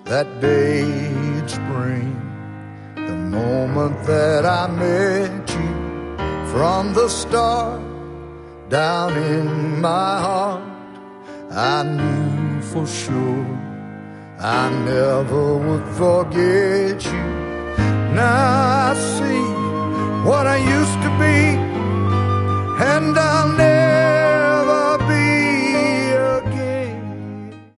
that day in spring, the moment that I met you. From the start, down in my heart, I knew for sure I never would forget you. Now I see what I used to be, and I'll never